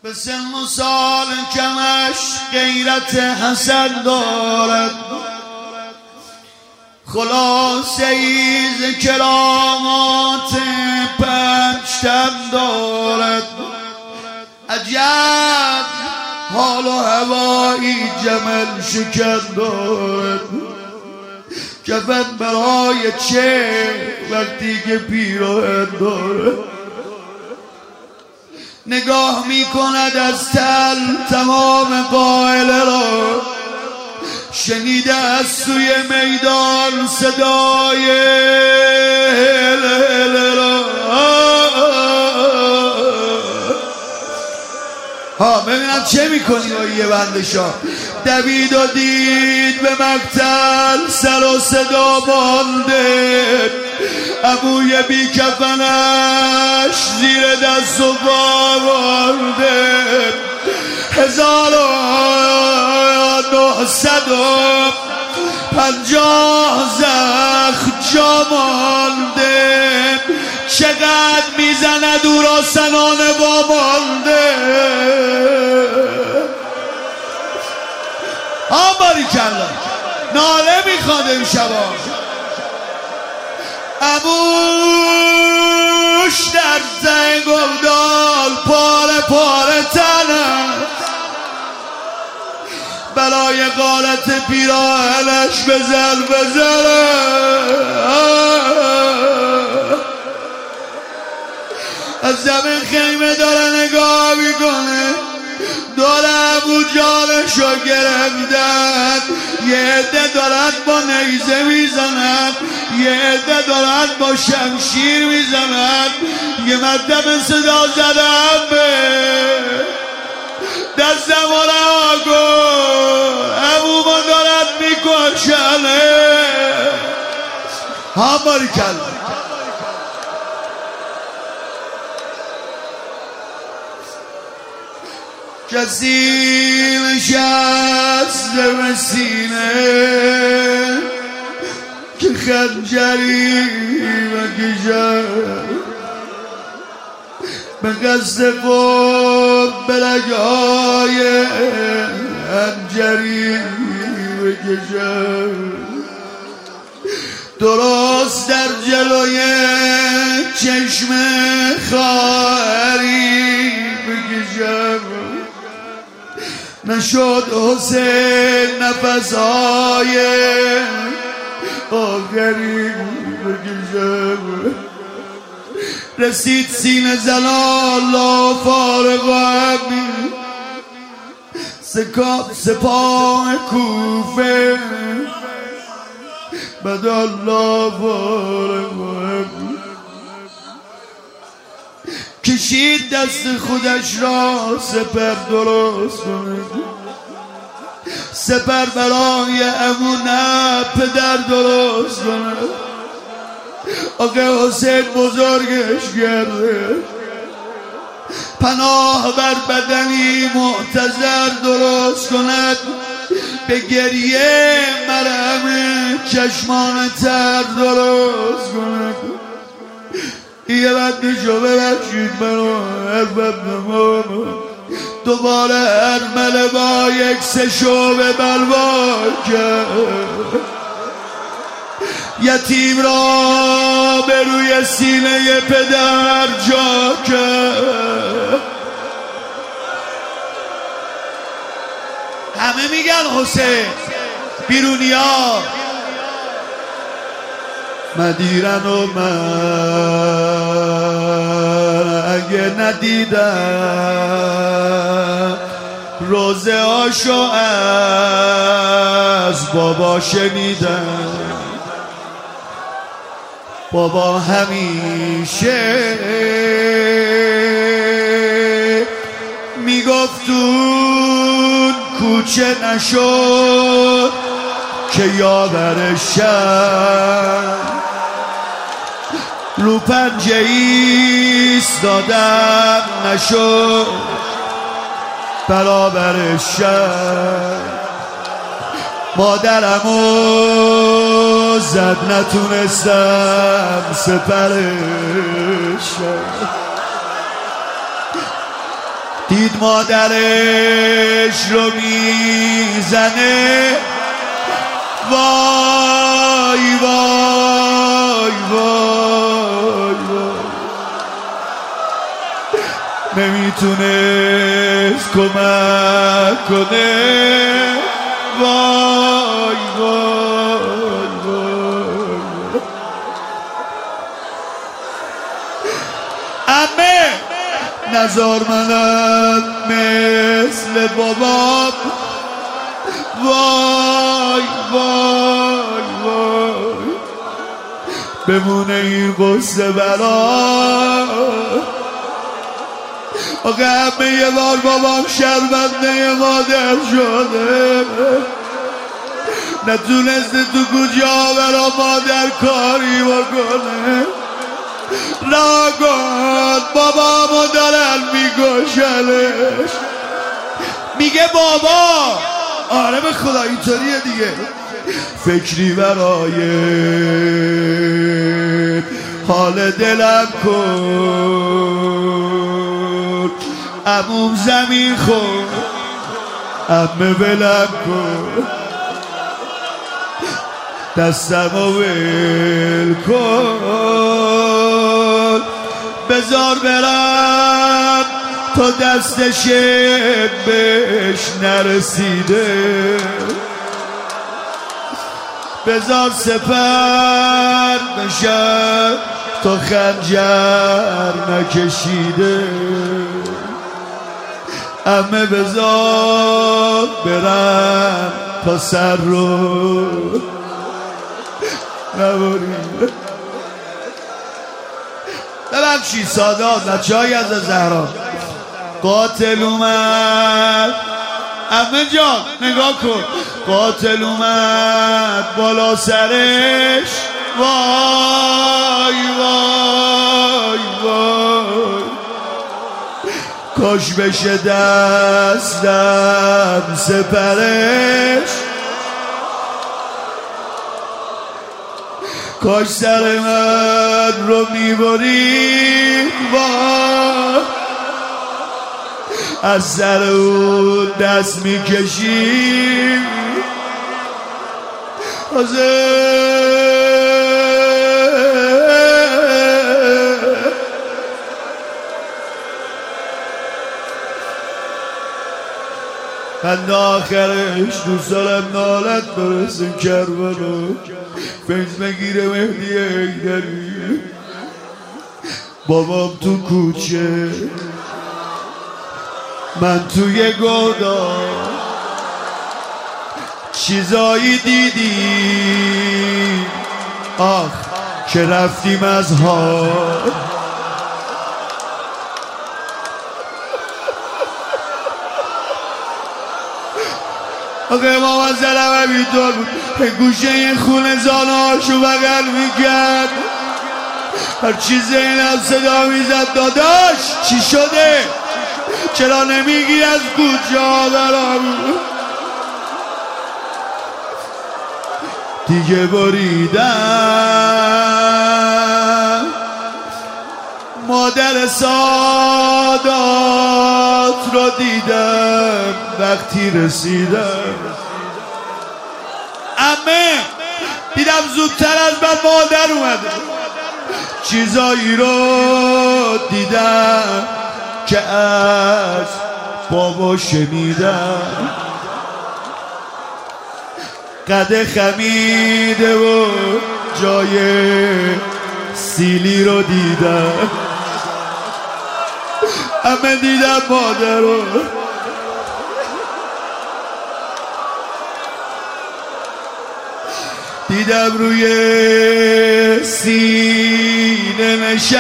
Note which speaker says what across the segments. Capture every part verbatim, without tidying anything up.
Speaker 1: به سن و سال کمش غیرت حسن دارد، خلاصه ای ز کرامات پنجتن دارد. عجب حال و هوایی جمل شکن دارد، کفن برای چه وقتی که پیراهن دارد. نگاه می کند از تل تمام قائله را، شنیده از سوی میدان صدای را. ها ببینم چه میکنی با یه بندشا. دوید و دید به مقتل سر و صدا مانده، عبوی بی کفنش زیر دست و پا مانده. هزار و نهصد و پنجاه زخم جا مانده، چقدر میزند او را سنان با مانده. ها باریکلا ناله میخواد امشبا. عبوش در ته گلدال پاره پاره تنه، بلای غارت پیراهنش بزل بزله. از زمین خیمه داره نگاه میکنه، داره ابو جانشو گرفتن. یه عده دارن با نیزه میزنن، یه عده دارن با شمشیر میزنن. یه مدام صدا زدم به دستم و رها کن، ابو ما دارن میکشنه. ها باریکلا کسی نشسته به سینه که خنجری بکشد، به قصد خود به رگهای خنجری بکشد. درست در جلوی چشم خواهری بکشد. نشد حسین نفسهای آخری بکشد. رسید سینه زلال و فارغ و همین سپاه کوفه، بد الله فارغ و همین کشید دست خودش را سپر درست کند. سپر برای امونه پدر درست کند. آقا حسین بزرگش کرده، پناه بر بدنی معتذر درست کند. به گریه مرهم چشمان تر درست کند. یه بندشو ببخشید منو حرفت نمام، دوباره ارمله با یک سشو به بلوا کرد. یتیم را به روی سینه پدر جا کرد. همه میگن حسین بیرونیا مدیرن و من اگه ندیدم روزه هاشو از بابا شنیدم. بابا همیشه میگفتون کوچه نشد که یاورشم، رو پنجه ایستادم نشد برابرشم. مادرمو زد نتونستم سپرشم. دید مادرش رو میزنه، وای وای وای وای، نمیتونست کمک کنه، وای وای وای. عمه نزار منم مثل بابام، وای وای وای، بمونه این قصه برام. آقا همه یه بار بابام شرمنده مادر شده، نتونسته تو کجا برا مادر کاری بکنه، ناگهان بابامو دارن میگوشنش، میگه بابا، آره به خدا اینطوریه دیگه، فکری برای حال دلم کن، عموم زمین خور، عمه ولم کن، دستمو ول کن، بذار برم تا دستش بهش نرسیده، بذار سپر بشم تا خنجر نکشیده، عمه بذار برم تا سر رو نبریم. ببخشید سادات بچه های از زهرا، قاتل اومد، عمه جان نگاه کن، قاتل اومد بالا سرش، وای وای وای، کاش بشه دستم سپرش، کاش سر من رو میبرید، وای از سر اون دست میکشید، من آخرش دوست دارم نالت برسه کربلا، فیض بگیره مهدی ایدری، بابام تو کوچه من توی گودام، چیزایی دیدیم آخ که رفتیم از حال، آقا امام از ظلم همینطور بود، گوشه این خونه زانهاشو بغل میکرد، هر چیز اینم صدا میزد، داداش چی شده؟ چرا نمیگی از کجا برام؟ دیگه بریدم مادر سادات رو دیدم وقتی رسیدم، عمه دیدم زودتر از من مادر اومده، چیزایی رو دیدم که از بابا شنیدم، قد خمیده و جای سیلی رو دیدم، همه دیدم مادر رو، دیدم روی سینه نشست،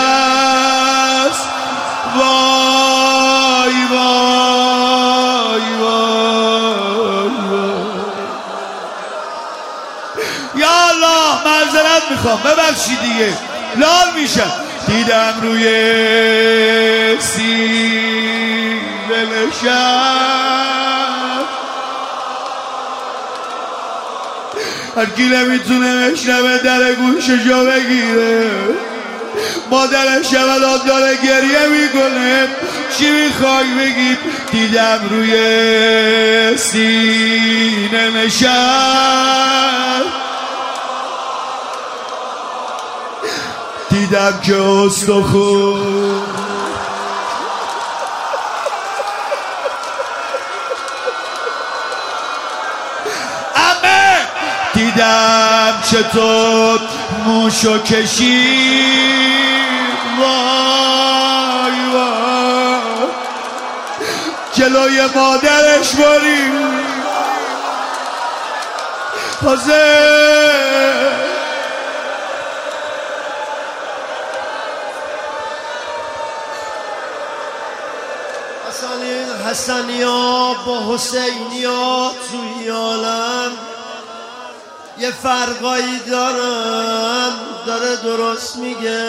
Speaker 1: وای وای وای وای، یا الله معذرت میخوام ببخشید دیگه لال میشم، دیدم روی سینه نشست، هر کی نمیتونه بشنوه در گوششو بگیره، مادرش شبلات داره گریه میکنه، چی میخوای بگیم؟ دیدم روی سینه نشست، دیدم که استخون امه، دیدم چطور موشو کشید، وای وای جلوی مادرش برید حسین.
Speaker 2: حسنیا با حسینیا توی عالم یه فرقایی دارن، داره درست میگه.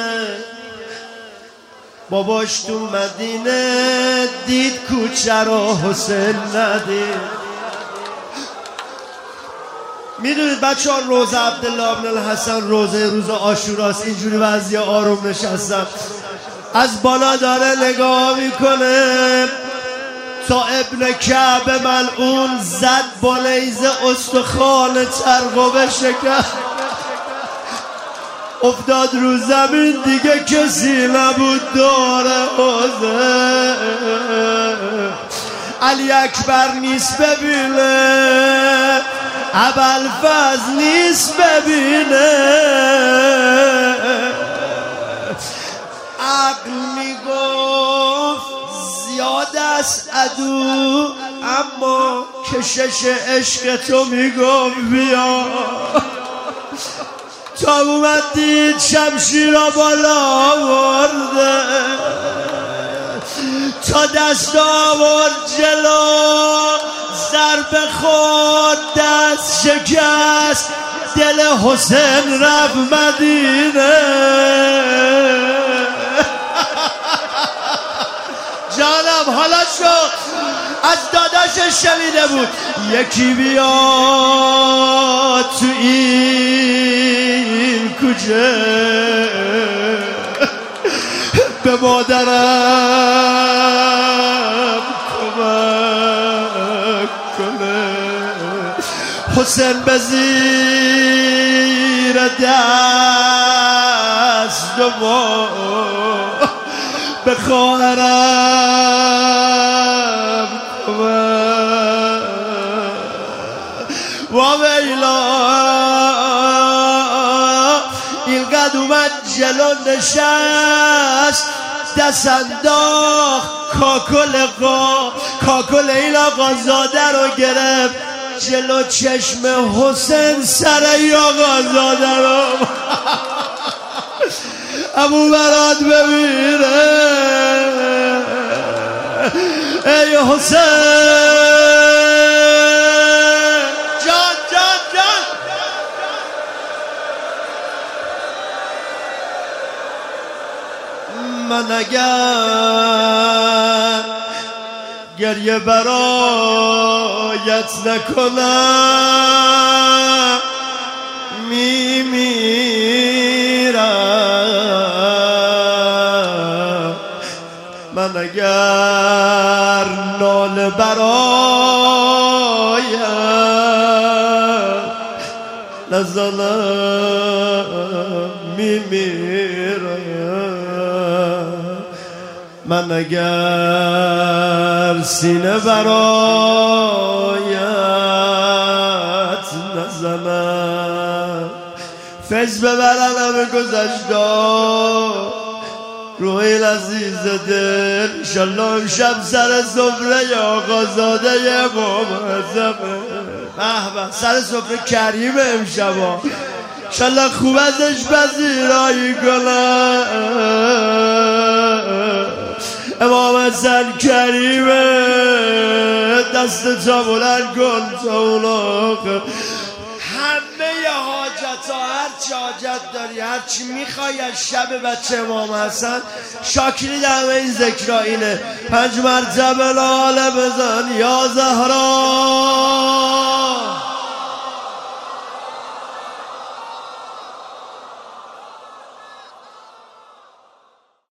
Speaker 2: باباش تو مدینه دید کوچه رو، حسین ندید. میدونید بچه ها روزه عبدالله ابن الحسن، روزه روز عاشوراست، اینجوری بعضی آروم نشستم، از بالا داره نگاه میکنه تا ابن کعب ملعون زد با نیزه استخوان ترقوه شکست، افتاد رو زمین، دیگه کسی نبود داره حوزه. علی اکبر نیست ببینه، ابوالفضل نیست ببینه، عقل میگفت زیاد است عدو، اما کشش عشق تو میگفت بیا. تا اومد دید شمشیر را بالا آورده، تا دست آورد جلو، ضربه خورد دست شکست، دل حسین رفت مدینه. جانم حالا شد از داداشش شنیده بود، یکی بیاد تو این کوچه به مادرم کمک کنه. حسین به زیر دست ما به خواهرم کمک، و ویلا اینقدر اومد جلو نشست، دست انداخت کاکل قا کاکل این آقازاده رو گرفت جلو چشم حسین، سر ای آقازاده رو ابو برات ببینه. ای حسین جان جان جان، من اگر گریه برایت نکنم میمیرم، من اگر ناله برایم نزنم میمیرم، من اگر سینه برایت نزنم. فیض ببرن همه گذشتا روی لذیذ دل، انشالله امشب سر سفره آقازاده امام اعظمه. به به سر سفره کریم امشبا، انشالله خوب ازش پذیرایی کنه. امام حسن کریمه، دست تا بلند کن تا اون آخر. همه حاجت ها، هر چی حاجت داری، هر چی میخوای از شب بچه امام حسن، شاکری در این ذکرها اینه. پنج مرتبه لاله بزن یا زهرا.